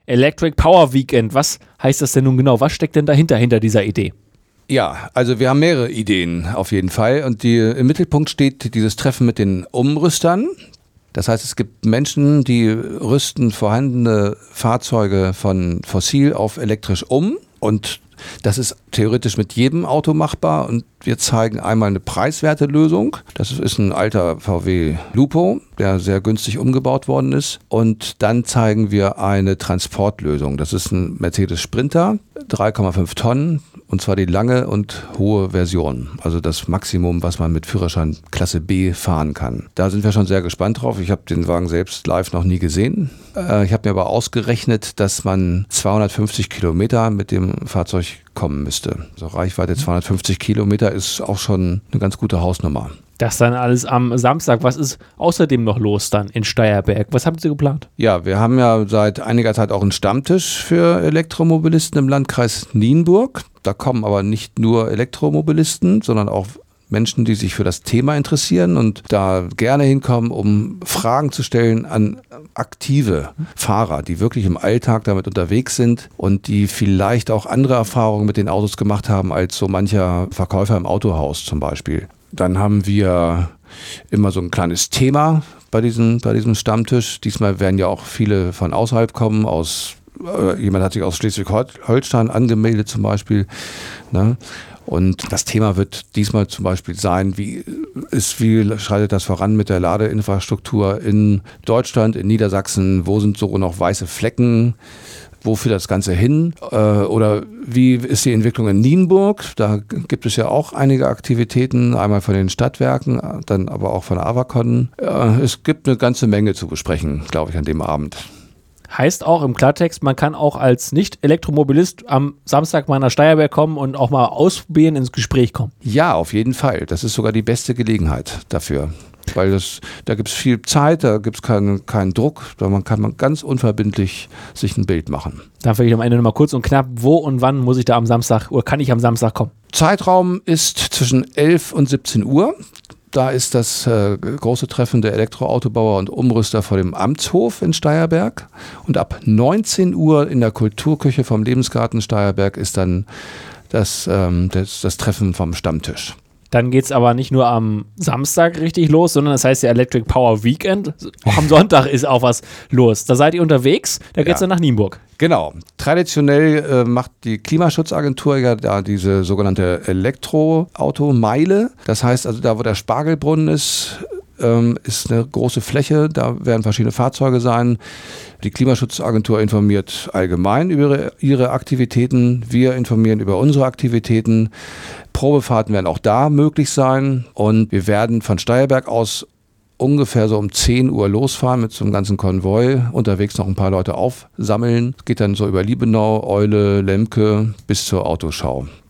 Electric Power Weekend. Was heißt das denn nun genau? Was steckt denn dahinter, hinter dieser Idee? Ja, also wir haben mehrere Ideen auf jeden Fall und im Mittelpunkt steht dieses Treffen mit den Umrüstern. Das heißt, es gibt Menschen, die rüsten vorhandene Fahrzeuge von fossil auf elektrisch um und das ist theoretisch mit jedem Auto machbar und wir zeigen einmal eine preiswerte Lösung. Das ist ein alter VW Lupo, der sehr günstig umgebaut worden ist. Und dann zeigen wir eine Transportlösung. Das ist ein Mercedes Sprinter, 3,5 Tonnen und zwar die lange und hohe Version. Also das Maximum, was man mit Führerschein Klasse B fahren kann. Da sind wir schon sehr gespannt drauf. Ich habe den Wagen selbst live noch nie gesehen. Ich habe mir aber ausgerechnet, dass man 250 Kilometer mit dem Fahrzeug kommen müsste. Also Reichweite 250 Kilometer ist auch schon eine ganz gute Hausnummer. Das dann alles am Samstag. Was ist außerdem noch los dann in Steyerberg? Was habt ihr geplant? Ja, wir haben ja seit einiger Zeit auch einen Stammtisch für Elektromobilisten im Landkreis Nienburg. Da kommen aber nicht nur Elektromobilisten, sondern auch Menschen, die sich für das Thema interessieren und da gerne hinkommen, um Fragen zu stellen an aktive Fahrer, die wirklich im Alltag damit unterwegs sind und die vielleicht auch andere Erfahrungen mit den Autos gemacht haben als so mancher Verkäufer im Autohaus zum Beispiel. Dann haben wir immer so ein kleines Thema bei diesem Stammtisch. Diesmal werden ja auch viele von außerhalb kommen, jemand hat sich aus Schleswig-Holstein angemeldet zum Beispiel, ne? Und das Thema wird diesmal zum Beispiel sein, wie schreitet das voran mit der Ladeinfrastruktur in Deutschland, in Niedersachsen, wo sind so noch weiße Flecken, wo führt das Ganze hin? Oder wie ist die Entwicklung in Nienburg? Da gibt es ja auch einige Aktivitäten, einmal von den Stadtwerken, dann aber auch von Avacon. Es gibt eine ganze Menge zu besprechen, glaube ich, an dem Abend. Heißt auch im Klartext, man kann auch als Nicht-Elektromobilist am Samstag mal nach Steyerberg kommen und auch mal ausprobieren, ins Gespräch kommen. Ja, auf jeden Fall. Das ist sogar die beste Gelegenheit dafür. Weil da gibt es viel Zeit, da gibt es keinen Druck, da kann man ganz unverbindlich sich ein Bild machen. Dann vielleicht am Ende nochmal kurz und knapp, wo und wann muss ich da am Samstag oder kann ich am Samstag kommen? Zeitraum ist zwischen 11 und 17 Uhr. Da ist das große Treffen der Elektroautobauer und Umrüster vor dem Amtshof in Steyerberg. Und ab 19 Uhr in der Kulturküche vom Lebensgarten Steyerberg ist dann das Treffen vom Stammtisch. Dann geht es aber nicht nur am Samstag richtig los, sondern das heißt ja Electric Power Weekend. Auch am Sonntag ist auch was los. Da seid ihr unterwegs, da geht es dann nach Nienburg. Genau. Traditionell macht die Klimaschutzagentur ja da diese sogenannte Elektroautomeile. Das heißt also, da wo der Spargelbrunnen ist eine große Fläche, da werden verschiedene Fahrzeuge sein. Die Klimaschutzagentur informiert allgemein über ihre Aktivitäten. Wir informieren über unsere Aktivitäten. Probefahrten werden auch da möglich sein. Und wir werden von Steyerberg aus ungefähr so um 10 Uhr losfahren mit so einem ganzen Konvoi. Unterwegs noch ein paar Leute aufsammeln. Es geht dann so über Liebenau, Eule, Lemke bis zur Autoschau.